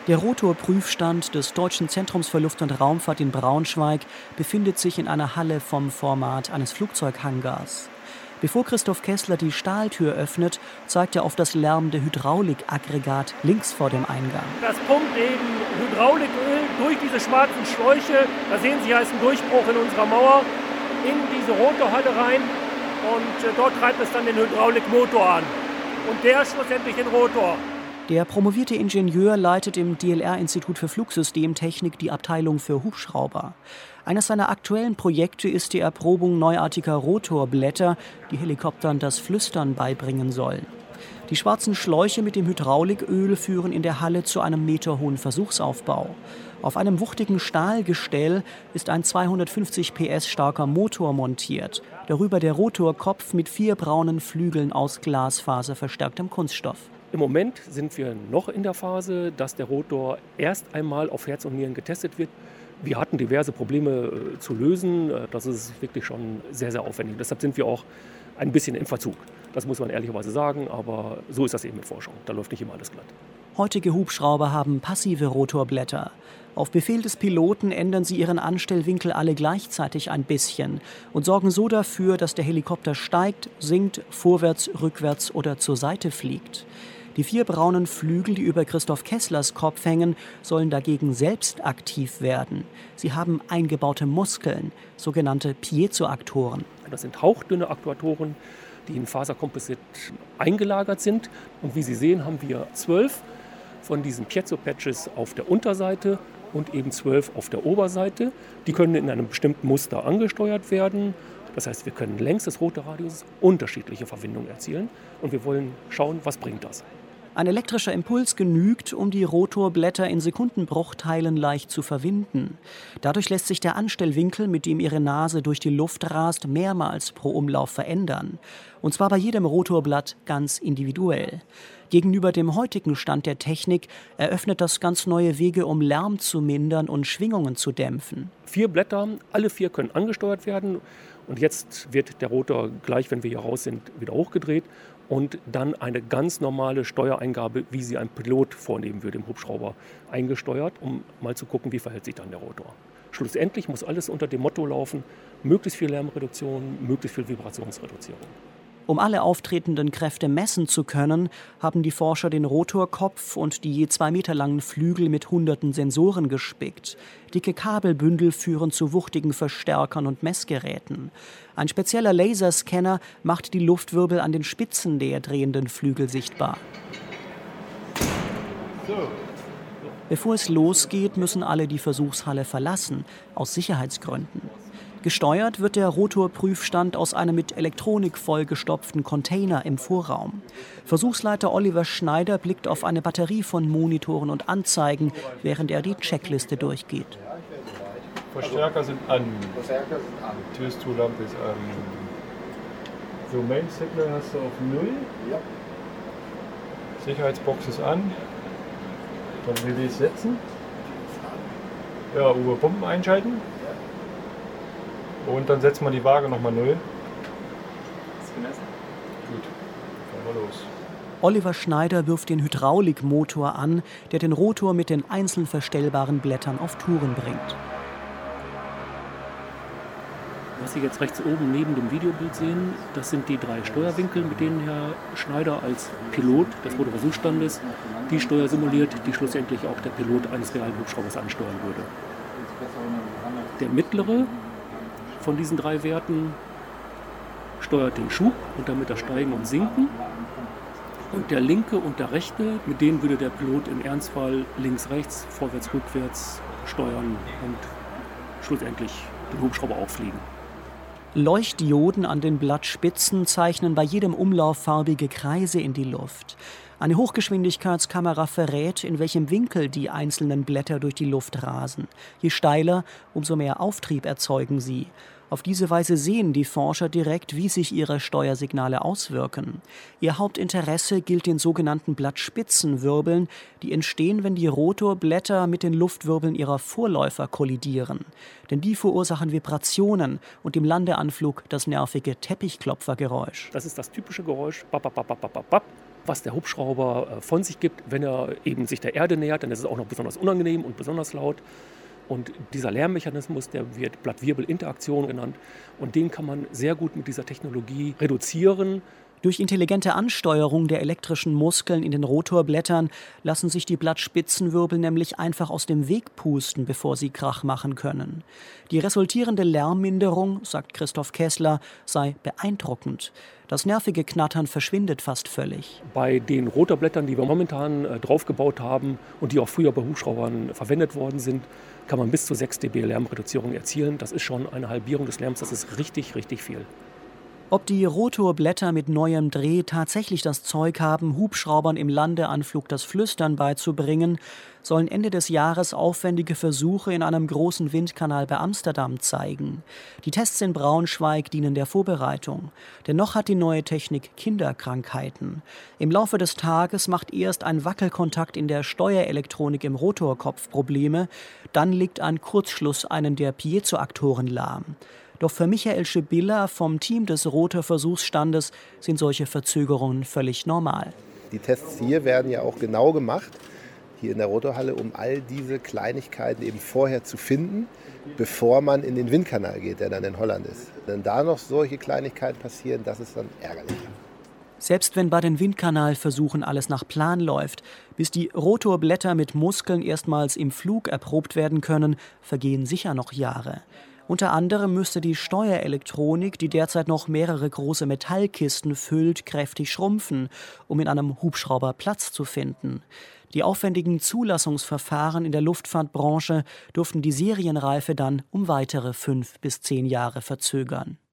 Der Rotorprüfstand des Deutschen Zentrums für Luft- und Raumfahrt in Braunschweig befindet sich in einer Halle vom Format eines Flugzeughangars. Bevor Christoph Kessler die Stahltür öffnet, zeigt er auf das lärmende Hydraulikaggregat links vor dem Eingang. Das pumpt eben Hydrauliköl durch diese schwarzen Schläuche, da sehen Sie, hier ist ein Durchbruch in unserer Mauer, in diese Rotorhalle rein und dort treibt es dann den Hydraulikmotor an und der schlussendlich den Rotor. Der promovierte Ingenieur leitet im DLR-Institut für Flugsystemtechnik die Abteilung für Hubschrauber. Eines seiner aktuellen Projekte ist die Erprobung neuartiger Rotorblätter, die Helikoptern das Flüstern beibringen sollen. Die schwarzen Schläuche mit dem Hydrauliköl führen in der Halle zu einem meterhohen Versuchsaufbau. Auf einem wuchtigen Stahlgestell ist ein 250 PS starker Motor montiert. Darüber der Rotorkopf mit 4 braunen Flügeln aus glasfaserverstärktem Kunststoff. Im Moment sind wir noch in der Phase, dass der Rotor erst einmal auf Herz und Nieren getestet wird. Wir hatten diverse Probleme zu lösen. Das ist wirklich schon sehr, sehr aufwendig. Deshalb sind wir auch ein bisschen im Verzug. Das muss man ehrlicherweise sagen, aber so ist das eben mit Forschung. Da läuft nicht immer alles glatt. Heutige Hubschrauber haben passive Rotorblätter. Auf Befehl des Piloten ändern sie ihren Anstellwinkel alle gleichzeitig ein bisschen und sorgen so dafür, dass der Helikopter steigt, sinkt, vorwärts, rückwärts oder zur Seite fliegt. Die 4 braunen Flügel, die über Christoph Kesslers Kopf hängen, sollen dagegen selbst aktiv werden. Sie haben eingebaute Muskeln, sogenannte Piezoaktoren. Das sind hauchdünne Aktuatoren, die in Faserkomposit eingelagert sind. Und wie Sie sehen, haben wir 12 von diesen Piezo-Patches auf der Unterseite und eben 12 auf der Oberseite. Die können in einem bestimmten Muster angesteuert werden. Das heißt, wir können längs des Rotorradius unterschiedliche Verwindungen erzielen. Und wir wollen schauen, was bringt das. Ein elektrischer Impuls genügt, um die Rotorblätter in Sekundenbruchteilen leicht zu verwinden. Dadurch lässt sich der Anstellwinkel, mit dem Ihre Nase durch die Luft rast, mehrmals pro Umlauf verändern. Und zwar bei jedem Rotorblatt ganz individuell. Gegenüber dem heutigen Stand der Technik eröffnet das ganz neue Wege, um Lärm zu mindern und Schwingungen zu dämpfen. 4 Blätter, alle 4 können angesteuert werden. Und jetzt wird der Rotor gleich, wenn wir hier raus sind, wieder hochgedreht. Und dann eine ganz normale Steuereingabe, wie sie ein Pilot vornehmen würde im Hubschrauber, eingesteuert, um mal zu gucken, wie verhält sich dann der Rotor. Schlussendlich muss alles unter dem Motto laufen, möglichst viel Lärmreduktion, möglichst viel Vibrationsreduzierung. Um alle auftretenden Kräfte messen zu können, haben die Forscher den Rotorkopf und die je 2 Meter langen Flügel mit hunderten Sensoren gespickt. Dicke Kabelbündel führen zu wuchtigen Verstärkern und Messgeräten. Ein spezieller Laserscanner macht die Luftwirbel an den Spitzen der drehenden Flügel sichtbar. Bevor es losgeht, müssen alle die Versuchshalle verlassen, aus Sicherheitsgründen. Gesteuert wird der Rotorprüfstand aus einem mit Elektronik vollgestopften Container im Vorraum. Versuchsleiter Oliver Schneider blickt auf eine Batterie von Monitoren und Anzeigen, während er die Checkliste durchgeht. Verstärker sind an. Türstuhllampe ist an. So, Main Signal hast du auf 0. Ja. Sicherheitsbox ist an. Dann Relais setzen. Ja, Pumpen einschalten. Und dann setzen wir die Waage nochmal 0. Ist gemessen? Gut, fahren wir los. Oliver Schneider wirft den Hydraulikmotor an, der den Rotor mit den einzeln verstellbaren Blättern auf Touren bringt. Was Sie jetzt rechts oben neben dem Videobild sehen, das sind die 3 Steuerwinkel, mit denen Herr Schneider als Pilot des Rotorversuchsstandes die Steuer simuliert, die schlussendlich auch der Pilot eines realen Hubschraubers ansteuern würde. Der mittlere von diesen 3 Werten steuert den Schub und damit das Steigen und Sinken. Und der linke und der rechte, mit denen würde der Pilot im Ernstfall links, rechts, vorwärts, rückwärts steuern und schlussendlich den Hubschrauber auch fliegen. Leuchtdioden an den Blattspitzen zeichnen bei jedem Umlauf farbige Kreise in die Luft. Eine Hochgeschwindigkeitskamera verrät, in welchem Winkel die einzelnen Blätter durch die Luft rasen. Je steiler, umso mehr Auftrieb erzeugen sie. Auf diese Weise sehen die Forscher direkt, wie sich ihre Steuersignale auswirken. Ihr Hauptinteresse gilt den sogenannten Blattspitzenwirbeln, die entstehen, wenn die Rotorblätter mit den Luftwirbeln ihrer Vorläufer kollidieren. Denn die verursachen Vibrationen und im Landeanflug das nervige Teppichklopfergeräusch. Das ist das typische Geräusch, bap, bap, bap, bap, bap, bap, was der Hubschrauber von sich gibt, wenn er eben sich der Erde nähert. Dann ist es auch noch besonders unangenehm und besonders laut. Und dieser Lärmmechanismus, der wird Blattwirbelinteraktion genannt. Und den kann man sehr gut mit dieser Technologie reduzieren. Durch intelligente Ansteuerung der elektrischen Muskeln in den Rotorblättern lassen sich die Blattspitzenwirbel nämlich einfach aus dem Weg pusten, bevor sie Krach machen können. Die resultierende Lärmminderung, sagt Christoph Kessler, sei beeindruckend. Das nervige Knattern verschwindet fast völlig. Bei den Rotorblättern, die wir momentan draufgebaut haben und die auch früher bei Hubschraubern verwendet worden sind, kann man bis zu 6 dB Lärmreduzierung erzielen. Das ist schon eine Halbierung des Lärms, das ist richtig, richtig viel. Ob die Rotorblätter mit neuem Dreh tatsächlich das Zeug haben, Hubschraubern im Landeanflug das Flüstern beizubringen, sollen Ende des Jahres aufwendige Versuche in einem großen Windkanal bei Amsterdam zeigen. Die Tests in Braunschweig dienen der Vorbereitung. Dennoch hat die neue Technik Kinderkrankheiten. Im Laufe des Tages macht erst ein Wackelkontakt in der Steuerelektronik im Rotorkopf Probleme, dann legt ein Kurzschluss einen der Piezoaktoren lahm. Doch für Michael Schibilla vom Team des Rotorversuchsstandes sind solche Verzögerungen völlig normal. Die Tests hier werden ja auch genau gemacht, hier in der Rotorhalle, um all diese Kleinigkeiten eben vorher zu finden, bevor man in den Windkanal geht, der dann in Holland ist. Wenn da noch solche Kleinigkeiten passieren, das ist dann ärgerlich. Selbst wenn bei den Windkanalversuchen alles nach Plan läuft, bis die Rotorblätter mit Muskeln erstmals im Flug erprobt werden können, vergehen sicher noch Jahre. Unter anderem müsste die Steuerelektronik, die derzeit noch mehrere große Metallkisten füllt, kräftig schrumpfen, um in einem Hubschrauber Platz zu finden. Die aufwendigen Zulassungsverfahren in der Luftfahrtbranche dürften die Serienreife dann um weitere 5 bis 10 Jahre verzögern.